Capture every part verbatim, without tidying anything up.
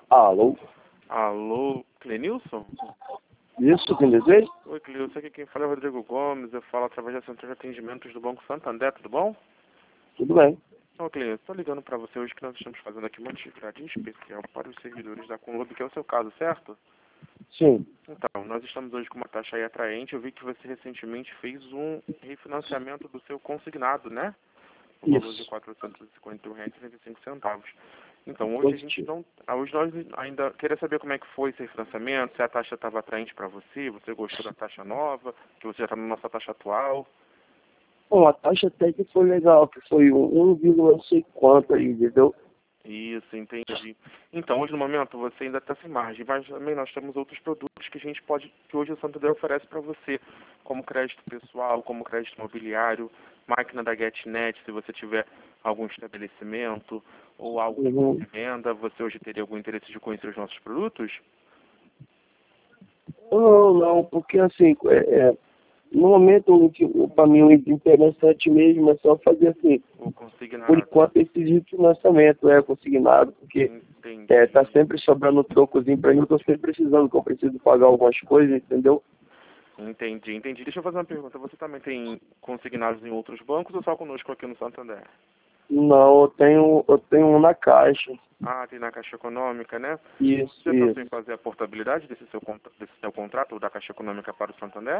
Alô? Alô, Clenilson? Isso, quem deseja? Oi, Clenilson, aqui quem fala é o Rodrigo Gomes, eu falo através da Central de Atendimentos do Banco Santander, tudo bom? Tudo bem. Ô, Clenilson, estou ligando para você hoje que nós estamos fazendo aqui uma atividade especial para os servidores da Conlub, que é o seu caso, certo? Sim. Então, nós estamos hoje com uma taxa aí atraente, eu vi que você recentemente fez um refinanciamento do seu consignado, né? O valor de Isso. quatrocentos e cinquenta e um reais e trinta e cinco centavos. Então, hoje a gente não... Hoje nós ainda... Queria saber como é que foi esse refinanciamento, se a taxa estava atraente para você, você gostou da taxa nova, que você já está na nossa taxa atual. Bom, a taxa até que foi legal, que foi um vírgula não sei quanto aí, entendeu? Isso, entendi. Então, hoje no momento você ainda está sem margem, mas também nós temos outros produtos que a gente pode, que hoje o Santander oferece para você, como crédito pessoal, como crédito imobiliário, máquina da GetNet, se você tiver algum estabelecimento ou algo Uhum. de venda, você hoje teria algum interesse de conhecer os nossos produtos? Não, não, porque assim, é, é, no momento, para mim, o interessante mesmo é só fazer assim, Ou por consignado? enquanto, esse refinanciamento é consignado, porque Entendi. é, tá sempre sobrando trocozinho para mim, eu tô sempre precisando, que eu preciso pagar algumas coisas, entendeu? Entendi, entendi. Deixa eu fazer uma pergunta. Você também tem consignados em outros bancos ou só conosco aqui no Santander? Não, eu tenho, eu tenho um na Caixa. Ah, tem na Caixa Econômica, né? Isso, Você pensou isso. em fazer a portabilidade desse seu, contra- desse seu contrato da Caixa Econômica para o Santander?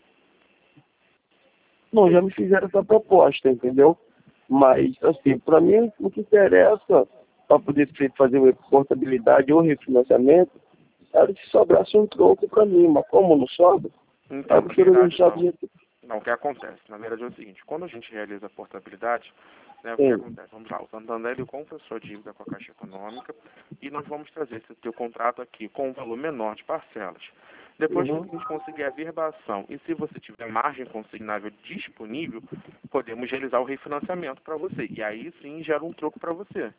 Não, já me fizeram essa proposta, entendeu? Mas, assim, para mim, o que interessa para poder fe- fazer uma portabilidade ou refinanciamento era que sobrasse um troco para mim, mas como não sobra, Então, eu na prefiro verdade, deixar do não. jeito que Não, o que acontece? Na verdade é o seguinte, quando a gente realiza a portabilidade, né, o que tem. acontece? Vamos lá, o Santander ele compra a sua dívida com a Caixa Econômica e nós vamos trazer esse teu contrato aqui com um valor menor de parcelas. Depois que a Uhum. gente conseguir a verbação e se você tiver margem consignável disponível, podemos realizar o refinanciamento para você. E aí sim gera um troco para você.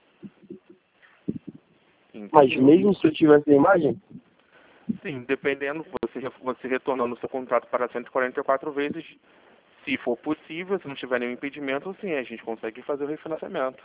Mas Entendeu? mesmo se eu tivesse a imagem, Sim, dependendo, você, re- você retornando o seu contrato para cento e quarenta e quatro vezes, se for possível, se não tiver nenhum impedimento, sim, a gente consegue fazer o refinanciamento.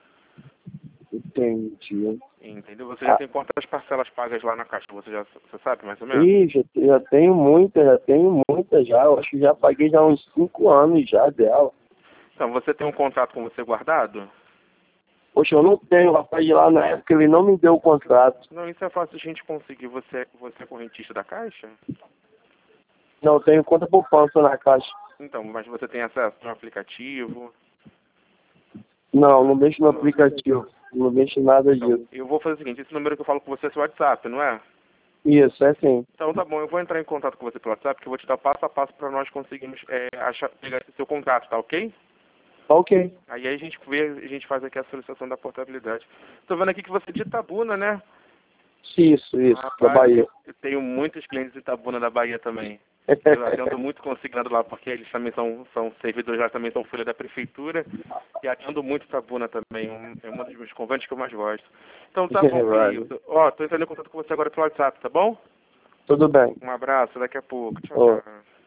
entendi. Entendeu? Você já Ah, tem quantas parcelas pagas lá na Caixa? Você já você sabe, mais ou menos? e já, já tenho muita, já tenho muita já. Eu acho que já paguei já uns cinco anos já dela. Então, você tem um contrato com você guardado? Poxa, eu não tenho, o rapaz de lá na época ele não me deu o contrato. Não, isso é fácil a gente conseguir. Você, você é correntista da Caixa? Não, eu tenho conta poupança na Caixa. Então, mas você tem acesso no aplicativo? Não, não mexo no aplicativo. Não mexo em nada Então, disso. eu vou fazer o seguinte, esse número que eu falo com você é seu WhatsApp, não é? Isso, é sim. Então tá bom, eu vou entrar em contato com você pelo WhatsApp, que eu vou te dar passo a passo para nós conseguirmos é, achar, pegar esse seu contrato, tá ok? Tá ok. Aí a gente vê, a gente faz aqui a solicitação da portabilidade. Tô vendo aqui que você é de Itabuna, né? Isso, isso, da Rapaz, Bahia. eu tenho muitos clientes de Itabuna da Bahia também. Eu atendo muito consignado lá, porque eles também são, são servidores lá, também são folha da prefeitura. E atendo muito Itabuna também, um, é um dos meus conventos que eu mais gosto. Então tá bom, Right. Cleilson. Ó, tô entrando em contato com você agora pelo WhatsApp, tá bom? Tudo bem. Um abraço, daqui a pouco. Tchau, Ó. tchau.